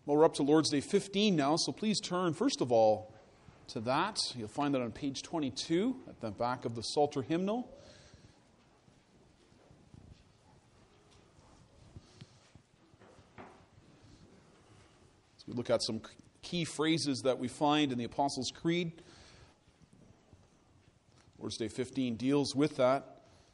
Well, we're up to Lord's Day 15 now, so please turn, first of all, to that. You'll find that on page 22 at the back of the Psalter hymnal. So we look at some key phrases that we find in the Apostles' Creed. Lord's Day 15 deals with that.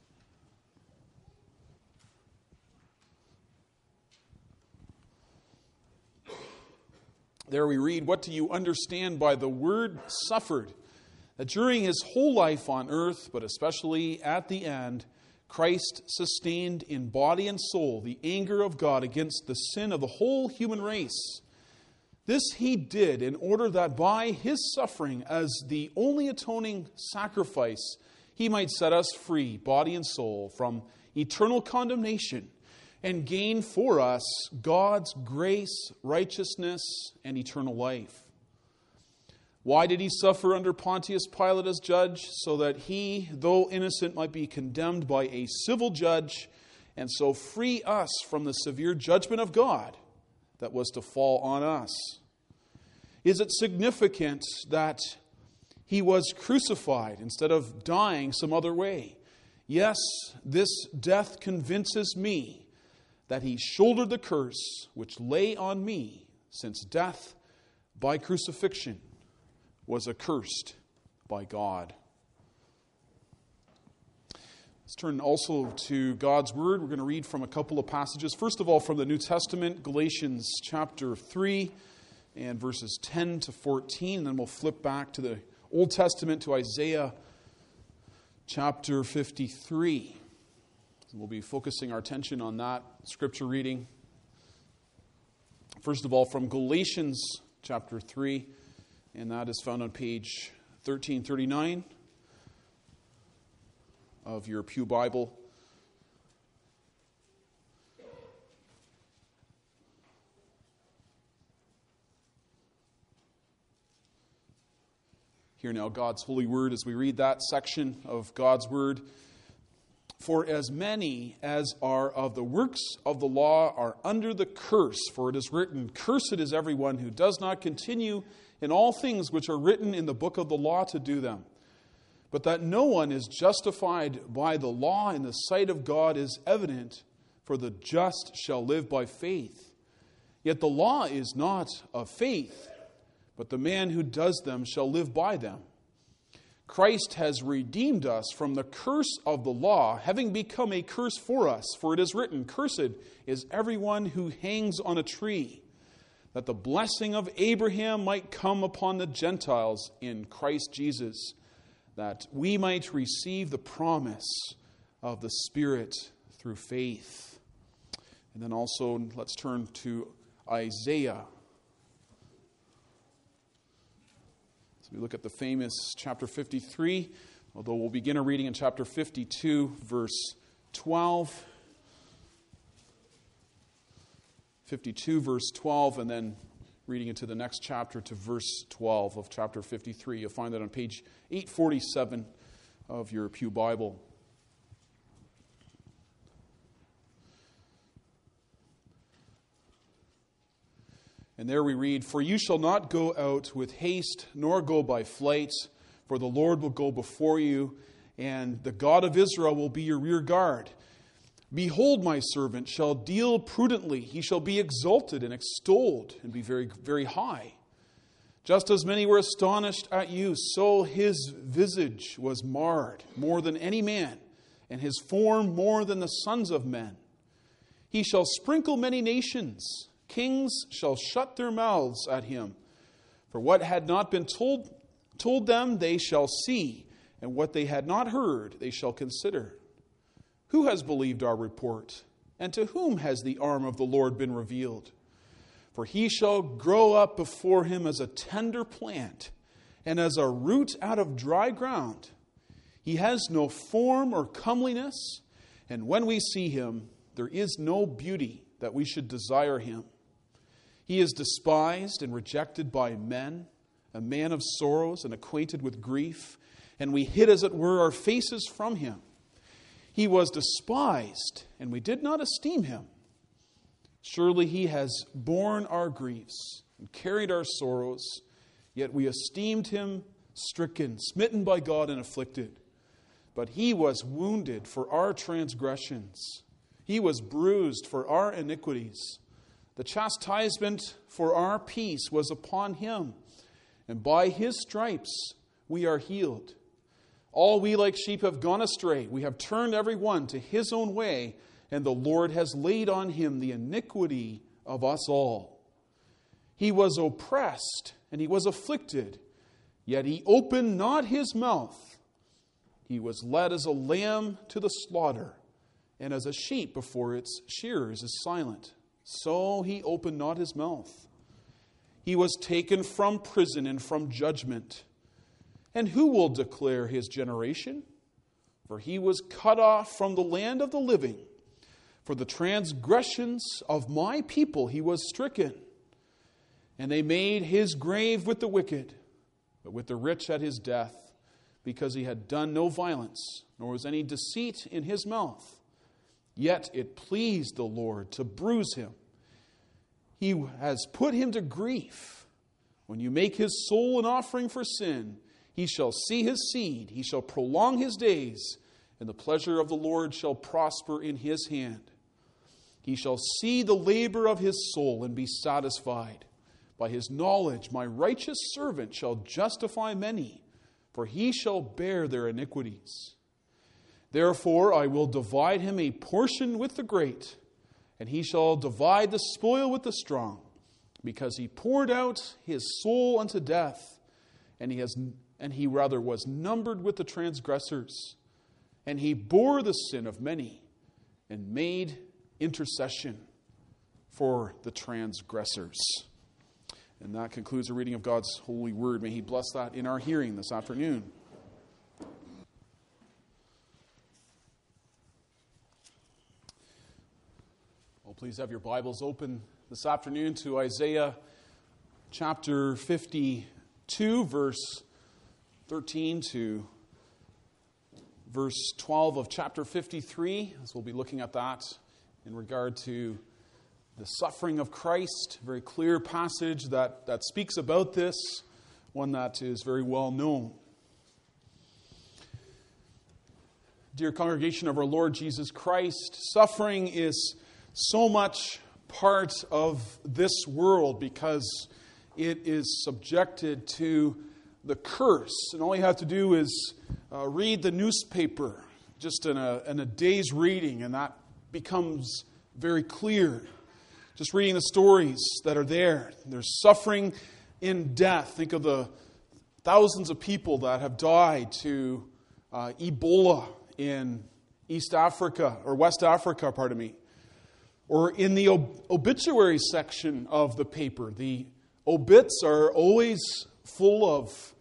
There we read, "What do you understand by the word suffered? That during his whole life on earth, but especially at the end, Christ sustained in body and soul the anger of God against the sin of the whole human race. This he did in order that by his suffering as the only atoning sacrifice, he might set us free, body and soul, from eternal condemnation and gain for us God's grace, righteousness, and eternal life. Why did he suffer under Pontius Pilate as judge? So that he, though innocent, might be condemned by a civil judge, and so free us from the severe judgment of God that was to fall on us. Is it significant that he was crucified instead of dying some other way? Yes, this death convinces me that he shouldered the curse which lay on me, since death by crucifixion was accursed by God." Let's turn also to God's Word. We're going to read from a couple of passages. First of all, from the New Testament, Galatians chapter 3 and verses 10 to 14. And then we'll flip back to the Old Testament to Isaiah chapter 53. We'll be focusing our attention on that scripture reading. First of all, from Galatians chapter 3, and that is found on page 1339 of your Pew Bible. Hear now God's holy word as we read that section of God's word. "For as many as are of the works of the law are under the curse, for it is written, 'Cursed is everyone who does not continue in all things which are written in the book of the law to do them. But that no one is justified by the law in the sight of God is evident, for the just shall live by faith. Yet the law is not of faith, but the man who does them shall live by them. Christ has redeemed us from the curse of the law, having become a curse for us. For it is written, 'Cursed is everyone who hangs on a tree,' that the blessing of Abraham might come upon the Gentiles in Christ Jesus, that we might receive the promise of the Spirit through faith." And then also, let's turn to Isaiah. We look at the famous chapter 53, although we'll begin our reading in chapter 52, verse 12. 52, verse 12, and then reading into the next chapter to verse 12 of chapter 53. You'll find that on page 847 of your Pew Bible. And there we read, "For you shall not go out with haste, nor go by flight, for the Lord will go before you, and the God of Israel will be your rear guard. Behold, my servant shall deal prudently. He shall be exalted and extolled, and be very, very high. Just as many were astonished at you, so his visage was marred more than any man, and his form more than the sons of men. He shall sprinkle many nations. Kings shall shut their mouths at him. For what had not been told them, they shall see, and what they had not heard, they shall consider. Who has believed our report? And to whom has the arm of the Lord been revealed? For he shall grow up before him as a tender plant, and as a root out of dry ground. He has no form or comeliness, and when we see him, there is no beauty that we should desire him. He is despised and rejected by men, a man of sorrows and acquainted with grief, and we hid, as it were, our faces from him. He was despised, and we did not esteem him. Surely he has borne our griefs and carried our sorrows, yet we esteemed him stricken, smitten by God, and afflicted. But he was wounded for our transgressions. He was bruised for our iniquities. The chastisement for our peace was upon him, and by his stripes we are healed. All we like sheep have gone astray. We have turned every one to his own way, and the Lord has laid on him the iniquity of us all. He was oppressed and he was afflicted, yet he opened not his mouth. He was led as a lamb to the slaughter, and as a sheep before its shearers is silent, so he opened not his mouth. He was taken from prison and from judgment. And who will declare his generation? For he was cut off from the land of the living. For the transgressions of my people he was stricken. And they made his grave with the wicked, but with the rich at his death, because he had done no violence, nor was any deceit in his mouth. Yet it pleased the Lord to bruise him. He has put him to grief. When you make his soul an offering for sin, he shall see his seed, he shall prolong his days, and the pleasure of the Lord shall prosper in his hand. He shall see the labor of his soul and be satisfied. By his knowledge my righteous servant shall justify many, for he shall bear their iniquities. Therefore I will divide him a portion with the great, and he shall divide the spoil with the strong, because he poured out his soul unto death, and he was numbered with the transgressors, and he bore the sin of many, and made intercession for the transgressors. And that concludes the reading of God's holy word. May he bless that in our hearing this afternoon. Well, please have your Bibles open this afternoon to Isaiah chapter 52, verse 13 to verse 12 of chapter 53, as we'll be looking at that in regard to the suffering of Christ. Very clear passage that speaks about this, one that is very well known. Dear congregation of our Lord Jesus Christ, suffering is so much part of this world because it is subjected to the curse. And all you have to do is read the newspaper just in a day's reading, and that becomes very clear. Just reading the stories that are there. There's suffering in death. Think of the thousands of people that have died to Ebola in East Africa, or West Africa, pardon me. Or in the obituary section of the paper. The obits are always full of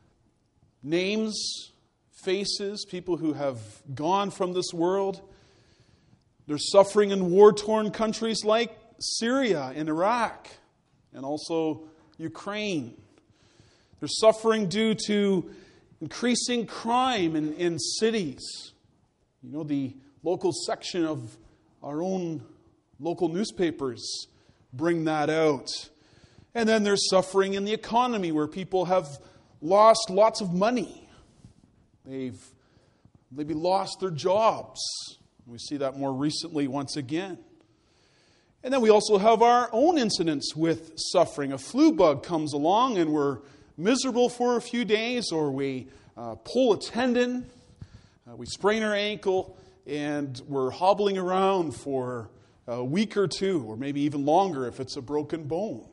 names, faces, people who have gone from this world. There's suffering in war-torn countries like Syria and Iraq, and also Ukraine. There's suffering due to increasing crime in cities. You know, the local section of our own local newspapers bring that out. And then there's suffering in the economy where people have lost lots of money. They've maybe lost their jobs. We see that more recently once again. And then we also have our own incidents with suffering. A flu bug comes along and we're miserable for a few days, or we pull a tendon, we sprain our ankle, and we're hobbling around for a week or two, or maybe even longer if it's a broken bone.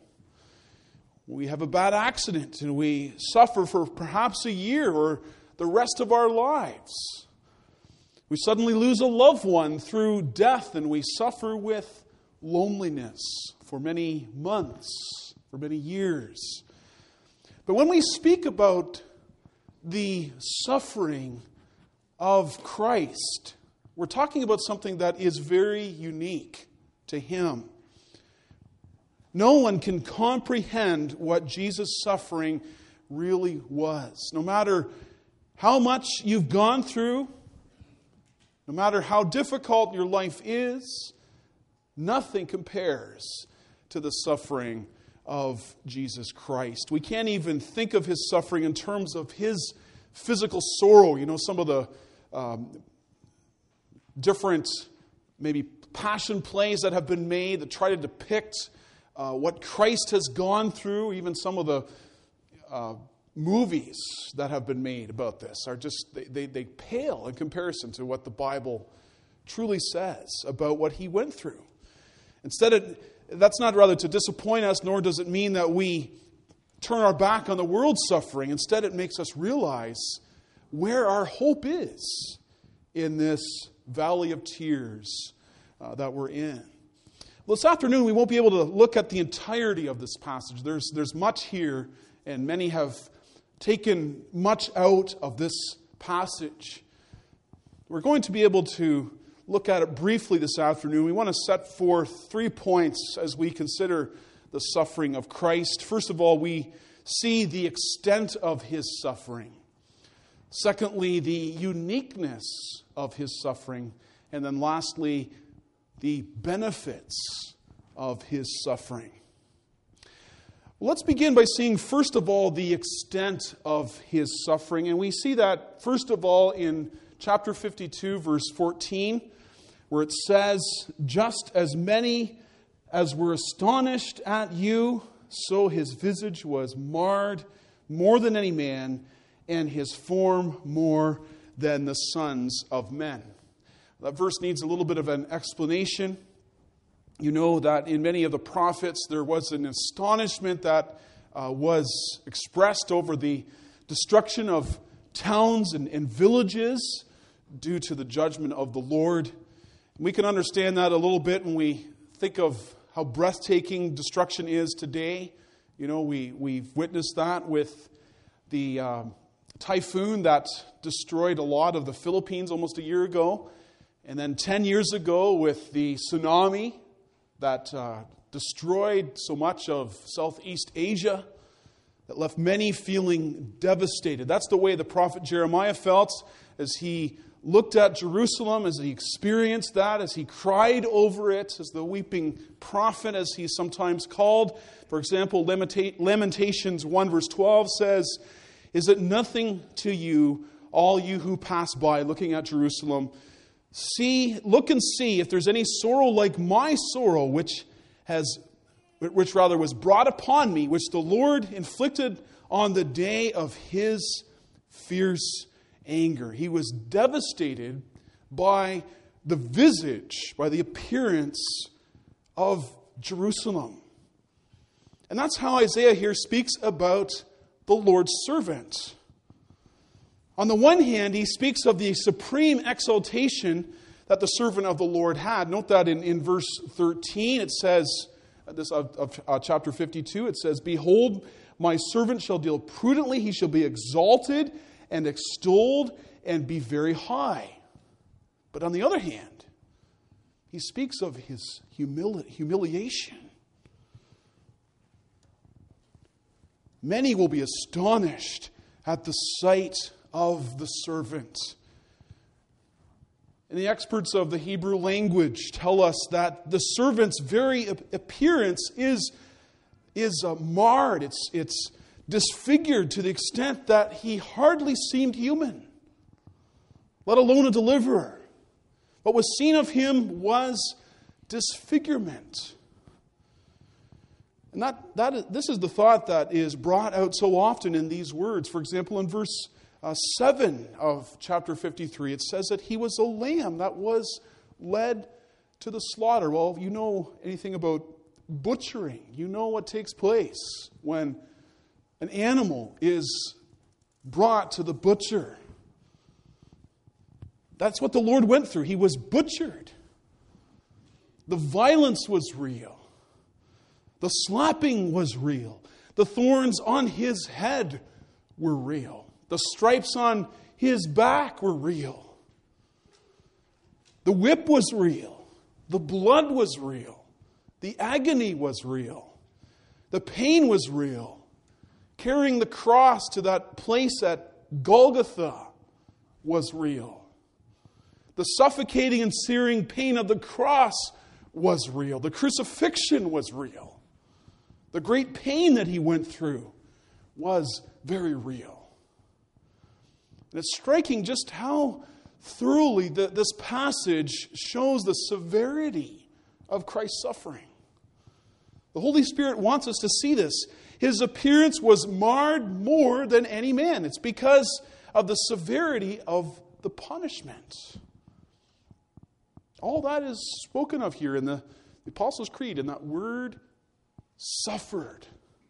We have a bad accident and we suffer for perhaps a year or the rest of our lives. We suddenly lose a loved one through death, and we suffer with loneliness for many months, for many years. But when we speak about the suffering of Christ, we're talking about something that is very unique to Him. No one can comprehend what Jesus' suffering really was. No matter how much you've gone through, no matter how difficult your life is, Nothing compares to the suffering of Jesus Christ. We can't even think of his suffering in terms of his physical sorrow. You know, some of the different maybe passion plays that have been made that try to depict what Christ has gone through. Even some of the movies that have been made about this are just, they pale in comparison to what the Bible truly says about what he went through. That's not rather to disappoint us, nor does it mean that we turn our back on the world's suffering. Instead, it makes us realize where our hope is in this valley of tears that we're in. Well, this afternoon, we won't be able to look at the entirety of this passage. There's much here, and many have taken much out of this passage. We're going to be able to look at it briefly this afternoon. We want to set forth 3 points as we consider the suffering of Christ. First of all, we see the extent of his suffering. Secondly, the uniqueness of his suffering. And then lastly, the benefits of his suffering. Let's begin by seeing, first of all, the extent of his suffering. And we see that, first of all, in chapter 52, verse 14, where it says, "Just as many as were astonished at you, so his visage was marred more than any man, and his form more than the sons of men." That verse needs a little bit of an explanation. You know that in many of the prophets there was an astonishment that was expressed over the destruction of towns and villages due to the judgment of the Lord. We can understand that a little bit when we think of how breathtaking destruction is today. You know, we've witnessed that with the typhoon that destroyed a lot of the Philippines almost a year ago. And then 10 years ago with the tsunami that destroyed so much of Southeast Asia, that left many feeling devastated. That's the way the prophet Jeremiah felt as he looked at Jerusalem, as he experienced that, as he cried over it, as the weeping prophet, as he's sometimes called. For example, Lamentations 1 verse 12 says, "Is it nothing to you, all you who pass by, looking at Jerusalem? Look and see if there's any sorrow like my sorrow, which was brought upon me, which the Lord inflicted on the day of his fierce anger." He was devastated by the visage, by the appearance of Jerusalem. And that's how Isaiah here speaks about the Lord's servant. On the one hand, he speaks of the supreme exaltation that the servant of the Lord had. Note that in verse 13, it says, of chapter 52, it says, "Behold, my servant shall deal prudently, he shall be exalted and extolled and be very high." But on the other hand, he speaks of his humiliation. "Many will be astonished at the sight of the servant." And the experts of the Hebrew language tell us that the servant's very appearance is marred. It's disfigured to the extent that he hardly seemed human, let alone a deliverer. What was seen of him was disfigurement. And this is the thought that is brought out so often in these words. For example, in verse 7 of chapter 53, it says that he was a lamb that was led to the slaughter. Well, you know anything about butchering. You know what takes place when an animal is brought to the butcher. That's what the Lord went through. He was butchered. The violence was real. The slapping was real. The thorns on his head were real. The stripes on his back were real. The whip was real. The blood was real. The agony was real. The pain was real. Carrying the cross to that place at Golgotha was real. The suffocating and searing pain of the cross was real. The crucifixion was real. The great pain that he went through was very real. And it's striking just how thoroughly this passage shows the severity of Christ's suffering. The Holy Spirit wants us to see this. His appearance was marred more than any man. It's because of the severity of the punishment. All that is spoken of here in the Apostles' Creed, in that word suffered.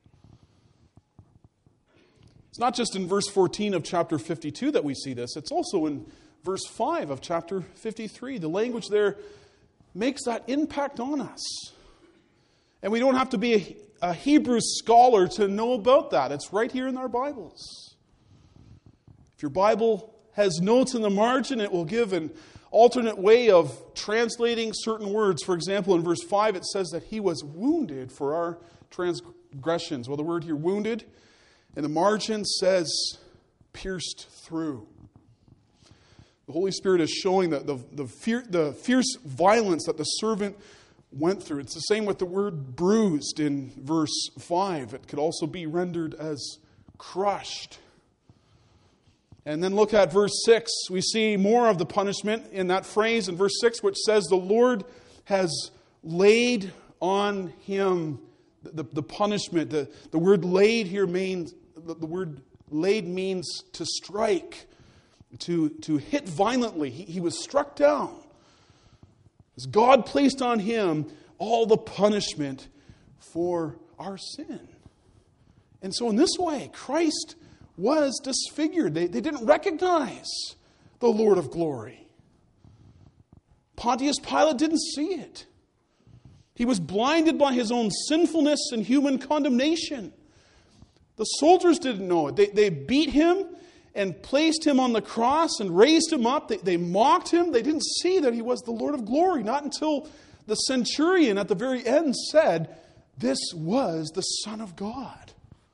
It's not just in verse 14 of chapter 52 that we see this. It's also in verse 5 of chapter 53. The language there makes that impact on us. And we don't have to be a Hebrew scholar to know about that. It's right here in our Bibles. If your Bible has notes in the margin, it will give an alternate way of translating certain words. For example, in verse 5, it says that he was wounded for our transgressions. Well, the word here, wounded, in the margin says pierced through. The Holy Spirit is showing the fierce violence that the servant went through. It's the same with the word bruised in verse 5. It could also be rendered as crushed. And then look at verse 6. We see more of the punishment in that phrase in verse 6, which says, the Lord has laid on him the punishment. The word laid here means, the word laid means to strike, to hit violently. He was struck down. As God placed on him all the punishment for our sin. And so in this way, Christ was disfigured. They didn't recognize the Lord of glory. Pontius Pilate didn't see it. He was blinded by his own sinfulness and human condemnation. The soldiers didn't know it. They beat him and placed him on the cross and raised him up. They mocked him. They didn't see that he was the Lord of glory. Not until the centurion at the very end said, this was the Son of God.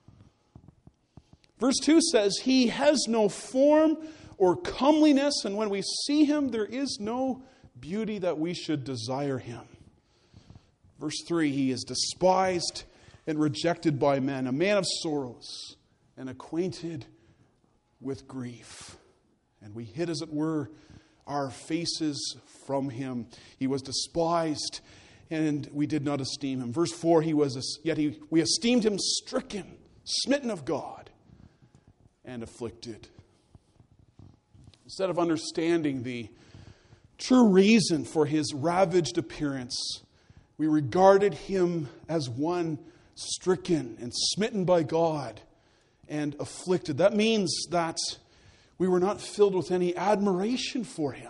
Verse 2 says, he has no form or comeliness, and when we see him, there is no beauty that we should desire him. Verse 3, he is despised and rejected by men, a man of sorrows and acquainted with grief. And we hid, as it were, our faces from him. He was despised, and we did not esteem him. Verse 4, we esteemed him stricken, smitten of God, and afflicted. Instead of understanding the true reason for his ravaged appearance, we regarded him as one stricken and smitten by God and afflicted. That means that we were not filled with any admiration for him.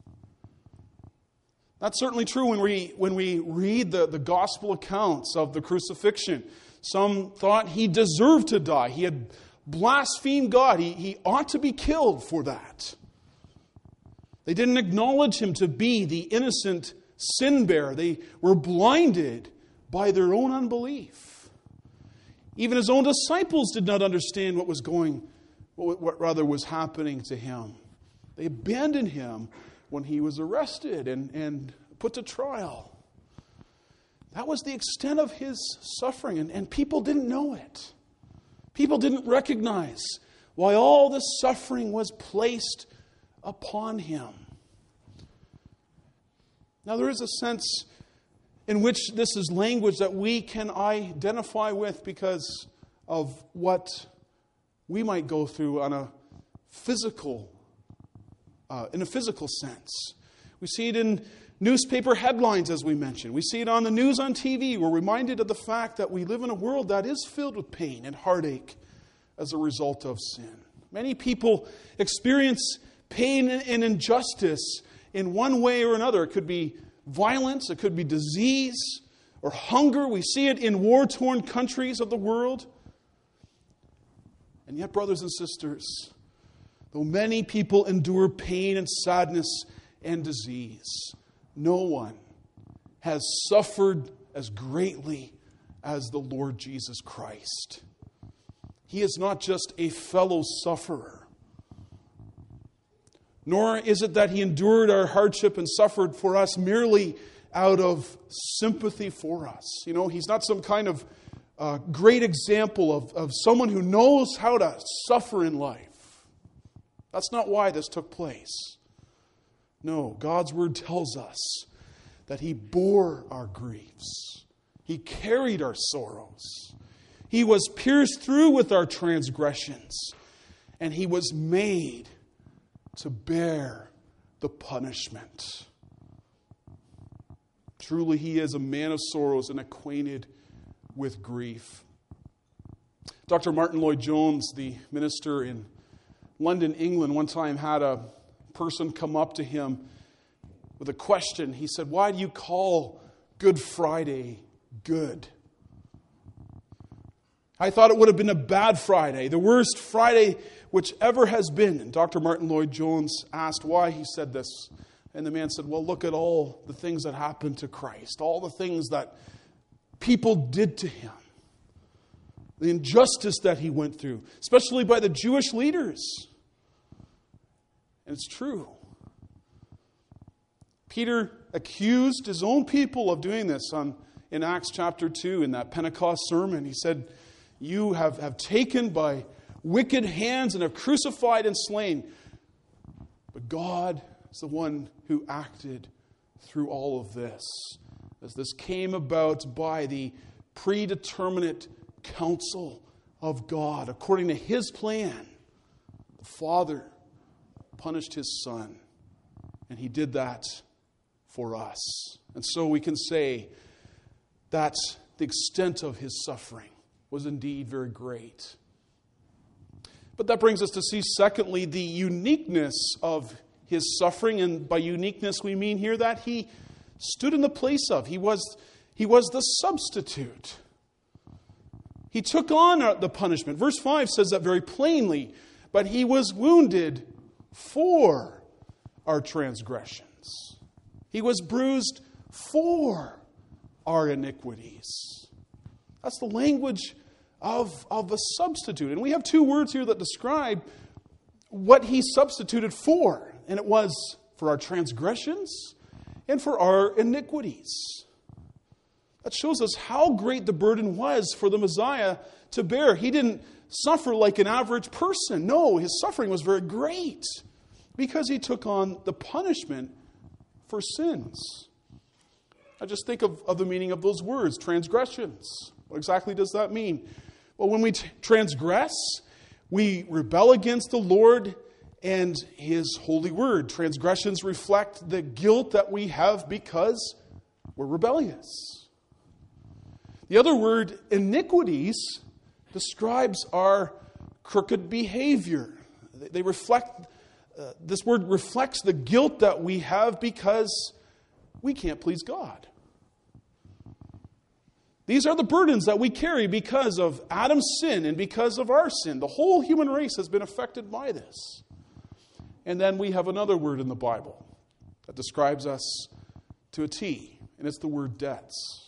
That's certainly true when we read the gospel accounts of the crucifixion. Some thought he deserved to die. He had blasphemed God. He ought to be killed for that. They didn't acknowledge him to be the innocent sin bearer. They were blinded by their own unbelief. Even his own disciples did not understand what was happening to him. They abandoned him when he was arrested and put to trial. That was the extent of his suffering, and people didn't know it. People didn't recognize why all this suffering was placed upon him. Now, there is a sense in which this is language that we can identify with because of what we might go through in a physical sense. We see it in newspaper headlines, as we mentioned. We see it on the news on TV. We're reminded of the fact that we live in a world that is filled with pain and heartache as a result of sin. Many people experience pain and injustice in one way or another. It could be violence, it could be disease, or hunger. We see it in war-torn countries of the world. And yet, brothers and sisters, though many people endure pain and sadness and disease, no one has suffered as greatly as the Lord Jesus Christ. He is not just a fellow sufferer, nor is it that he endured our hardship and suffered for us merely out of sympathy for us. He's not some kind of great example of someone who knows how to suffer in life. That's not why this took place. No, God's Word tells us that He bore our griefs. He carried our sorrows. He was pierced through with our transgressions. And He was made to bear the punishment. Truly, He is a man of sorrows and acquainted with grief. Dr. Martin Lloyd-Jones, the minister in London, England, one time had a person come up to him with a question. He said, "Why do you call Good Friday good? I thought it would have been a bad Friday, the worst Friday which ever has been." And Dr. Martin Lloyd-Jones asked why he said this. And the man said, "Well, look at all the things that happened to Christ, all the things that people did to Him, the injustice that He went through, especially by the Jewish leaders." And it's true. Peter accused his own people of doing this in Acts chapter 2 in that Pentecost sermon. He said, "You have taken by wicked hands and have crucified and slain. But God is the one who acted through all of this, as this came about by the predeterminate counsel of God. According to His plan, the Father punished His Son, and He did that for us." And so we can say that the extent of His suffering was indeed very great. But that brings us to see, secondly, the uniqueness of His suffering. And by uniqueness, we mean here that He stood in the place of. He was the substitute. He took on the punishment. Verse 5 says that very plainly. But He was wounded for our transgressions. He was bruised for our iniquities. That's the language of a substitute. And we have two words here that describe what He substituted for. And it was for our transgressions and for our iniquities. That shows us how great the burden was for the Messiah to bear. He didn't suffer like an average person. No, His suffering was very great because He took on the punishment for sins. I just think of the meaning of those words, transgressions. What exactly does that mean? Well, when we transgress, we rebel against the Lord and His holy word. Transgressions reflect the guilt that we have because we're rebellious. The other word, iniquities, describes our crooked behavior. They reflect, this word reflects the guilt that we have because we can't please God. These are the burdens that we carry because of Adam's sin and because of our sin. The whole human race has been affected by this. And then we have another word in the Bible that describes us to a T, and it's the word debts.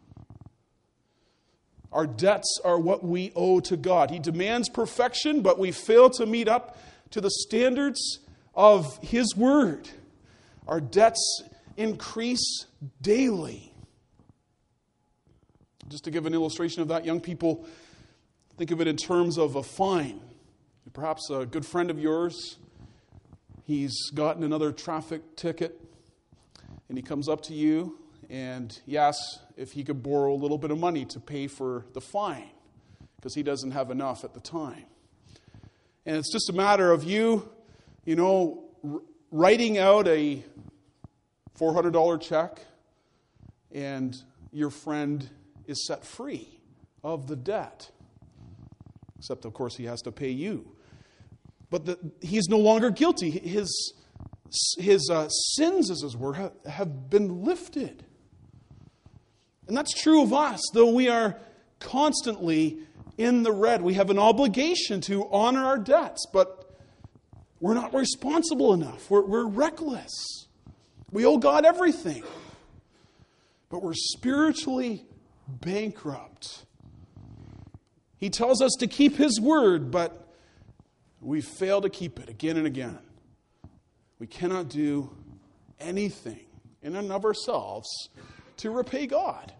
Our debts are what we owe to God. He demands perfection, but we fail to meet up to the standards of His word. Our debts increase daily. Just to give an illustration of that, young people, think of it in terms of a fine. Perhaps a good friend of yours, he's gotten another traffic ticket, and he comes up to you and he asks if he could borrow a little bit of money to pay for the fine, because he doesn't have enough at the time. And it's just a matter of you writing out a $400 check, and your friend is set free of the debt. Except, of course, he has to pay you. But he's no longer guilty. His sins, as it were, have been lifted. And that's true of us, though we are constantly in the red. We have an obligation to honor our debts, but we're not responsible enough. We're reckless. We owe God everything. But we're spiritually bankrupt. He tells us to keep His word, but we fail to keep it again and again. We cannot do anything in and of ourselves to repay God.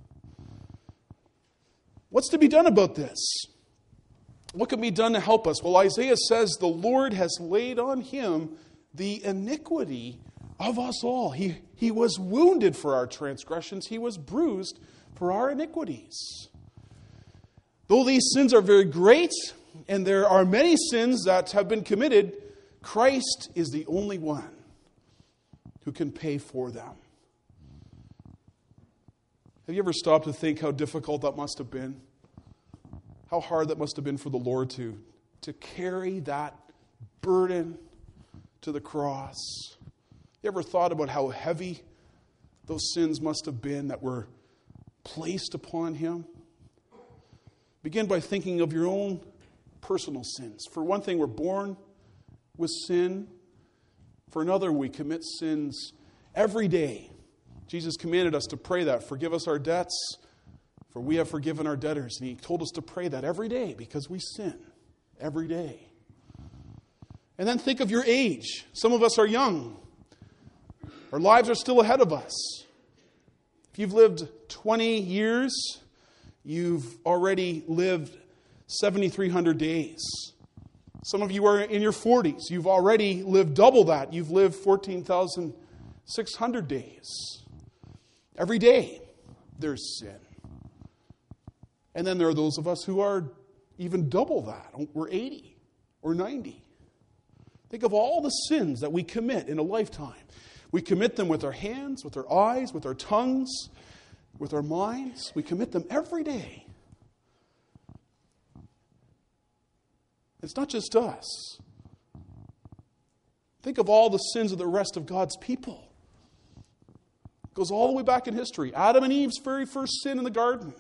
What's to be done about this? What can be done to help us? Well, Isaiah says the Lord has laid on him the iniquity of us all. He was wounded for our transgressions. He was bruised for our iniquities. Though these sins are very great, and there are many sins that have been committed, Christ is the only one who can pay for them. Have you ever stopped to think how difficult that must have been? How hard that must have been for the Lord to carry that burden to the cross? You ever thought about how heavy those sins must have been that were placed upon him? Begin by thinking of your own personal sins. For one thing, we're born with sin. For another, we commit sins every day. Jesus commanded us to pray that. Forgive us our debts, for we have forgiven our debtors. And he told us to pray that every day because we sin every day. And then think of your age. Some of us are young. Our lives are still ahead of us. If you've lived 20 years, you've already lived 7,300 days. Some of you are in your 40s. You've already lived double that. You've lived 14,600 days. Every day, there's sin. And then there are those of us who are even double that. We're 80 or 90. Think of all the sins that we commit in a lifetime. We commit them with our hands, with our eyes, with our tongues, with our minds. We commit them every day. It's not just us. Think of all the sins of the rest of God's people. It goes all the way back in history. Adam and Eve's very first sin in the garden.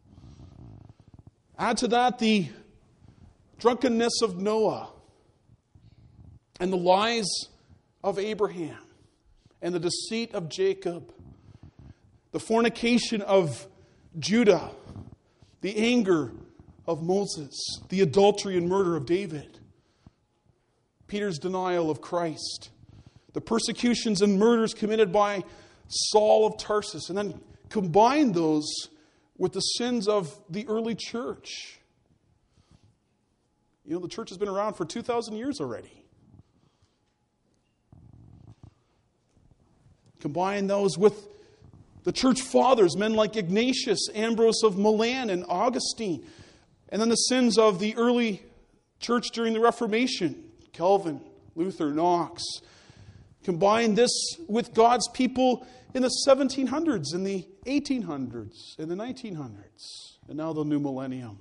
Add to that the drunkenness of Noah and the lies of Abraham and the deceit of Jacob, the fornication of Judah, the anger of Moses, the adultery and murder of David, Peter's denial of Christ, the persecutions and murders committed by Saul of Tarsus, and then combine those with the sins of the early church. You know, the church has been around for 2,000 years already. Combine those with the church fathers, men like Ignatius, Ambrose of Milan, and Augustine. And then the sins of the early church during the Reformation, Calvin, Luther, Knox. Combine this with God's people in the 1700s, in the 1800s, in the 1900s, and now the new millennium.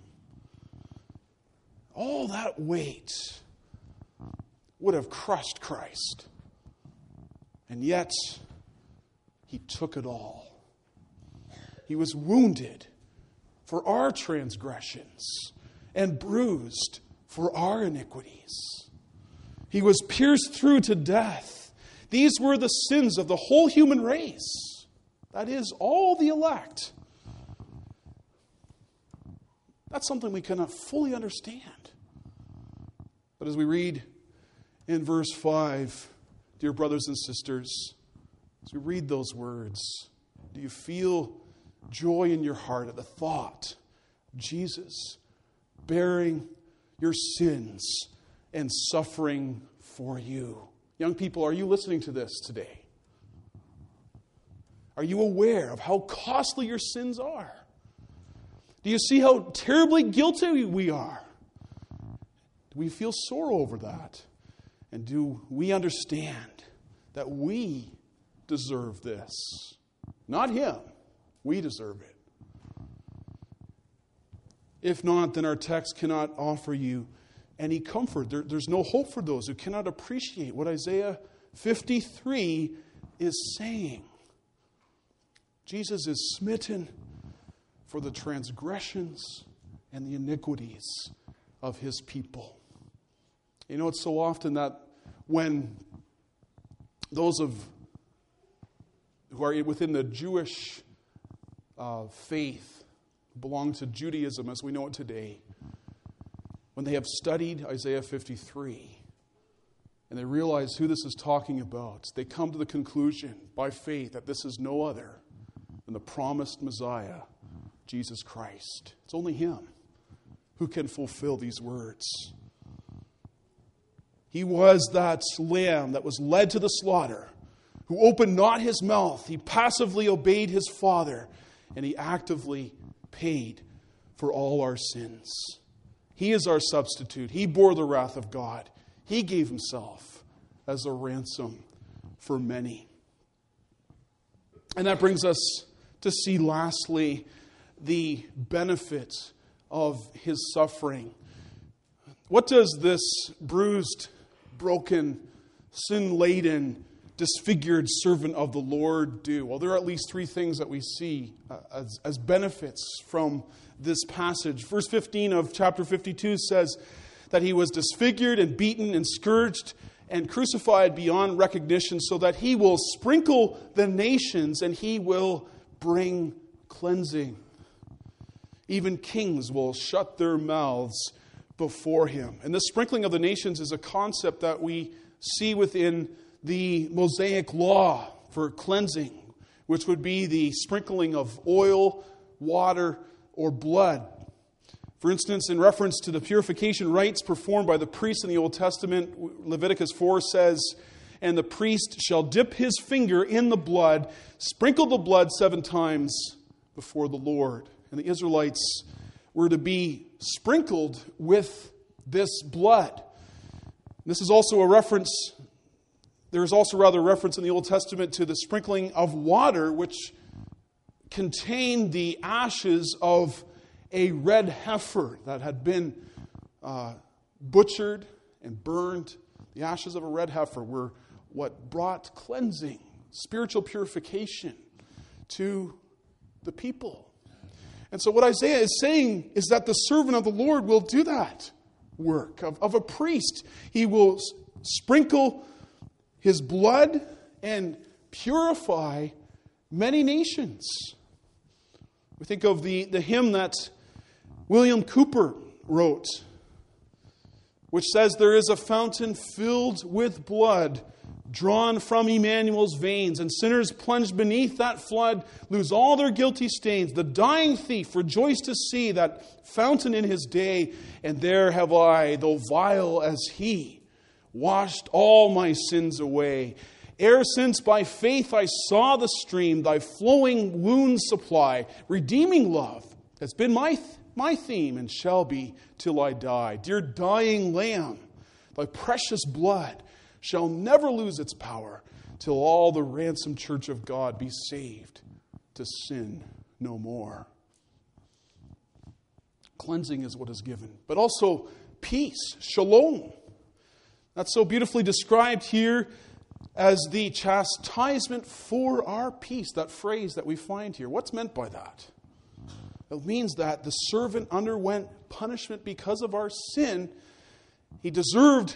All that weight would have crushed Christ. And yet, he took it all. He was wounded for our transgressions and bruised for our iniquities. He was pierced through to death. These were the sins of the whole human race. That is, all the elect. That's something we cannot fully understand. But as we read in verse 5, dear brothers and sisters, as we read those words, do you feel joy in your heart at the thought of Jesus bearing your sins and suffering for you? Young people, are you listening to this today? Are you aware of how costly your sins are? Do you see how terribly guilty we are? Do we feel sorrow over that? And do we understand that we deserve this? Not him. We deserve it. If not, then our text cannot offer you any comfort. There's no hope for those who cannot appreciate what Isaiah 53 is saying. Jesus is smitten for the transgressions and the iniquities of his people. You know, it's so often that when those who are within the Jewish faith, belong to Judaism as we know it today, when they have studied Isaiah 53, and they realize who this is talking about, they come to the conclusion by faith that this is no other than the promised Messiah, Jesus Christ. It's only Him who can fulfill these words. He was that lamb that was led to the slaughter, who opened not His mouth. He passively obeyed His Father, and He actively paid for all our sins. He is our substitute. He bore the wrath of God. He gave Himself as a ransom for many. And that brings us to see, lastly, the benefit of His suffering. What does this bruised, broken, sin-laden, disfigured servant of the Lord do? Well, there are at least three things that we see as benefits from this passage. Verse 15 of chapter 52 says that He was disfigured and beaten and scourged and crucified beyond recognition, so that He will sprinkle the nations and He will bring cleansing. Even kings will shut their mouths before Him. And the sprinkling of the nations is a concept that we see within the Mosaic law for cleansing, which would be the sprinkling of oil, water, or blood. For instance, in reference to the purification rites performed by the priests in the Old Testament, Leviticus 4 says, "And the priest shall dip his finger in the blood, sprinkle the blood 7 times before the Lord." And the Israelites were to be sprinkled with this blood. This is also a reference, there is also rather a reference in the Old Testament to the sprinkling of water, which contained the ashes of a red heifer that had been butchered and burned. The ashes of a red heifer were what brought cleansing, spiritual purification to the people. And so what Isaiah is saying is that the servant of the Lord will do that work of a priest. He will sprinkle His blood and purify many nations. We think of the hymn that William Cowper wrote, which says, "There is a fountain filled with blood, drawn from Emmanuel's veins, and sinners plunged beneath that flood lose all their guilty stains. The dying thief rejoiced to see that fountain in his day, and there have I, though vile as he, washed all my sins away. Ere since by faith I saw the stream, thy flowing wounds supply. Redeeming love has been my theme, and shall be till I die. Dear dying Lamb, thy precious blood shall never lose its power, till all the ransomed church of God be saved to sin no more." Cleansing is what is given, but also peace, shalom. That's so beautifully described here as the chastisement for our peace, that phrase that we find here. What's meant by that? It means that the servant underwent punishment because of our sin. We deserved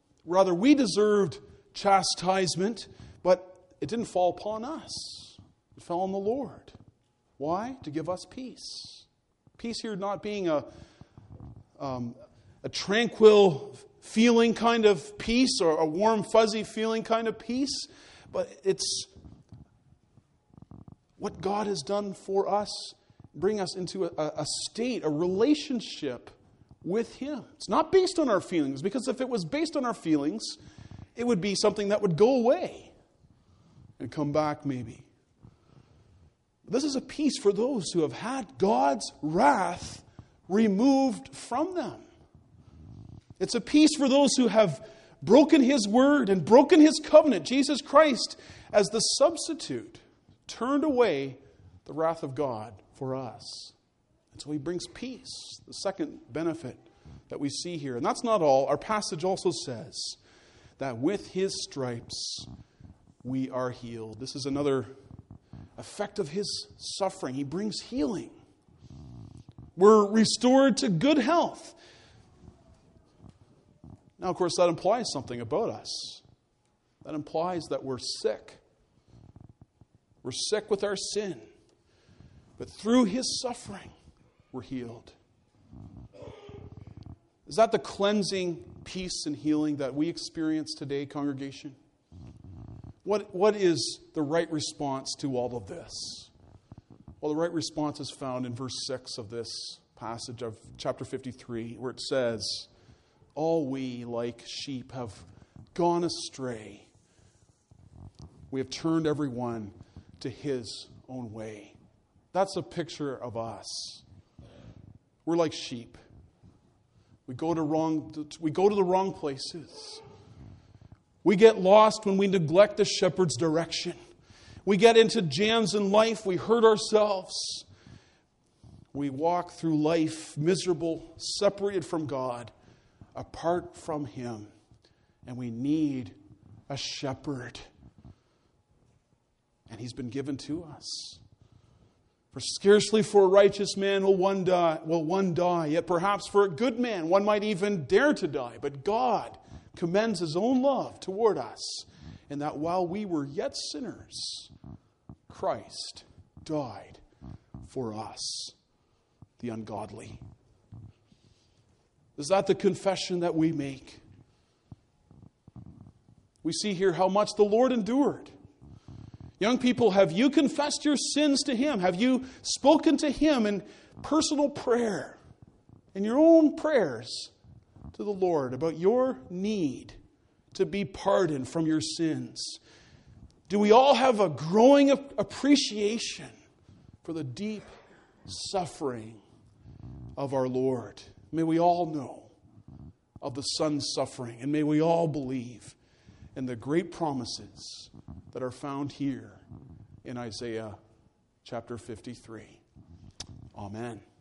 chastisement, but it didn't fall upon us. It fell on the Lord. Why? To give us peace. Peace here not being a tranquil feeling kind of peace, or a warm, fuzzy feeling kind of peace, but it's what God has done for us, bring us into a state, a relationship with Him. It's not based on our feelings, because if it was based on our feelings, it would be something that would go away and come back maybe. This is a peace for those who have had God's wrath removed from them. It's a peace for those who have broken His word and broken His covenant. Jesus Christ, as the substitute, turned away the wrath of God for us. And so He brings peace, the second benefit that we see here. And that's not all. Our passage also says that with His stripes we are healed. This is another effect of His suffering. He brings healing. We're restored to good health. Now, of course, that implies something about us. That implies that we're sick. We're sick with our sin. But through His suffering, we're healed. Is that the cleansing peace and healing that we experience today, congregation? What is the right response to all of this? Well, the right response is found in verse 6 of this passage of chapter 53, where it says, all we like sheep have gone astray. We have turned everyone to his own way. That's a picture of us. We're like sheep. We go to the wrong places. We get lost when we neglect the shepherd's direction. We get into jams in life. We hurt ourselves. We walk through life miserable, separated from God, apart from him. And we need a shepherd. And he's been given to us. For scarcely for a righteous man will one die, yet perhaps for a good man one might even dare to die. But God commends his own love toward us, in that while we were yet sinners, Christ died for us, the ungodly. Is that the confession that we make? We see here how much the Lord endured. Young people, have you confessed your sins to him? Have you spoken to him in personal prayer, in your own prayers to the Lord about your need to be pardoned from your sins? Do we all have a growing appreciation for the deep suffering of our Lord? May we all know of the Son's suffering, and may we all believe in the great promises that are found here in Isaiah chapter 53. Amen.